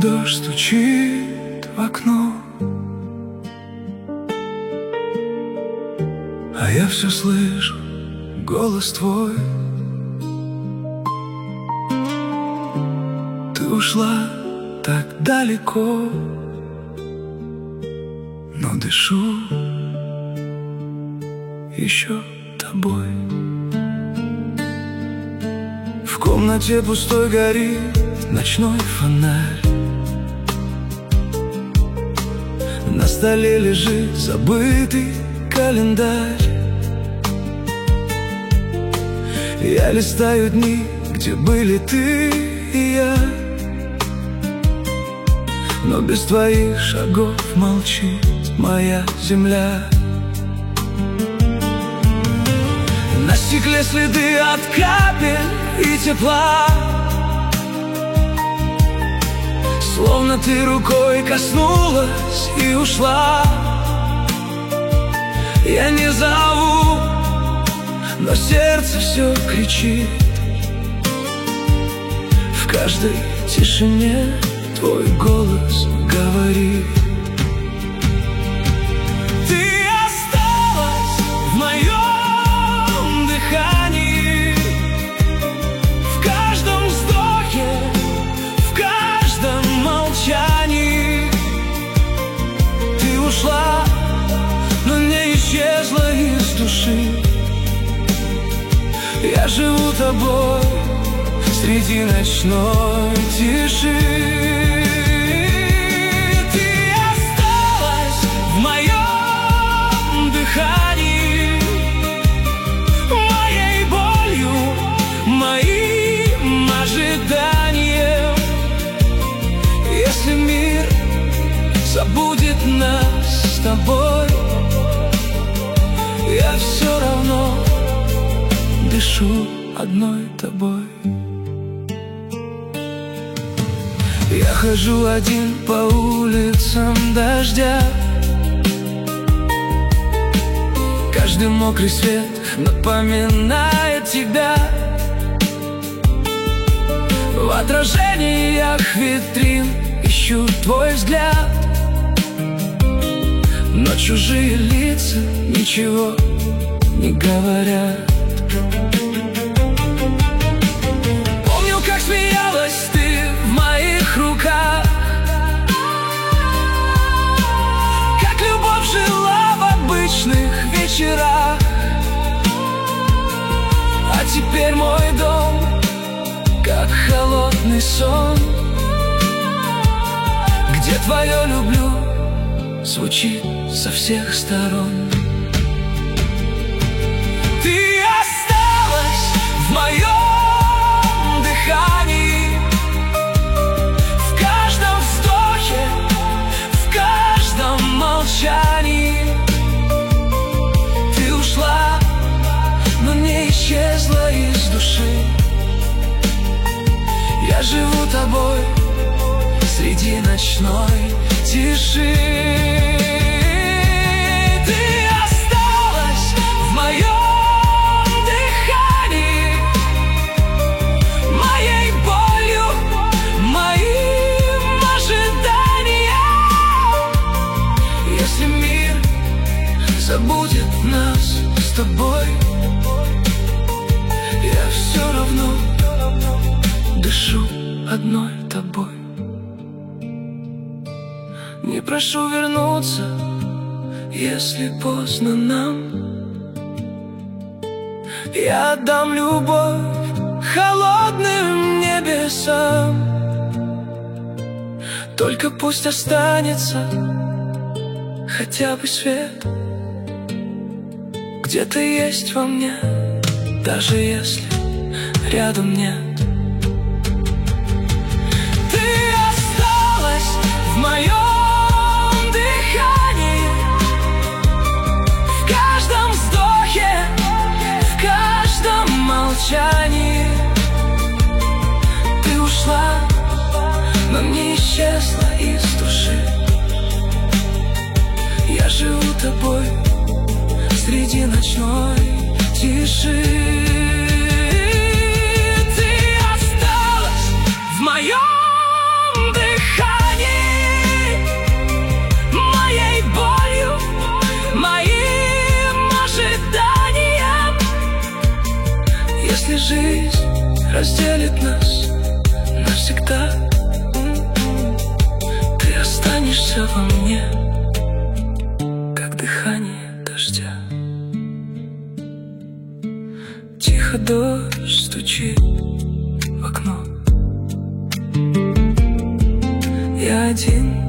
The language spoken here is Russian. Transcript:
дождь стучит в окно, а я все слышу голос твой. Ты ушла так далеко, но дышу еще тобой. В комнате пустой горит ночной фонарь, на столе лежит забытый календарь. Я листаю дни, где были ты и я, но без твоих шагов молчит моя земля. На стекле следы от капель и тепла, словно ты рукой коснулась и ушла. Я не зову, но сердце все кричит. В каждой тишине твой голос говорит. Ты осталась в моем дыхании, в каждом вздохе, в каждом молчании. Ты ушла, но не исчезла из души. Я живу тобой среди ночной тиши. Ты осталась в моем дыхании, моей болью, моим ожиданием. Если мир забудет нас с тобой, я все равно дышу одной тобой. Я хожу один по улицам дождя, каждый мокрый свет напоминает тебя. В отражениях витрин ищу твой взгляд, но чужие лица ничего не говорят. Помню, как смеялась ты в моих руках, как любовь жила в обычных вечерах. А теперь мой дом как холодный сон, где твое «люблю» звучит со всех сторон. Ты осталась в моем дыхании, в каждом вздохе, в каждом молчании. Ты ушла, но не исчезла из души. Я живу тобой среди ночной тиши. Забудет нас с тобой, я все равно дышу одной тобой. Не прошу вернуться, если поздно нам. Я отдам любовь холодным небесам. Только пусть останется хотя бы свет. Где-то есть во мне, даже если рядом нет. Ты осталась в моем дыхании, в каждом вздохе, в каждом молчании. Ты ушла, но не исчезла из души. Я живу тобой среди ночной тиши. Ты осталась в моем дыхании. жизнь разделит нас навсегда, ты останешься во мне, как дыхание дождя. Тихо дождь стучит в окно, я один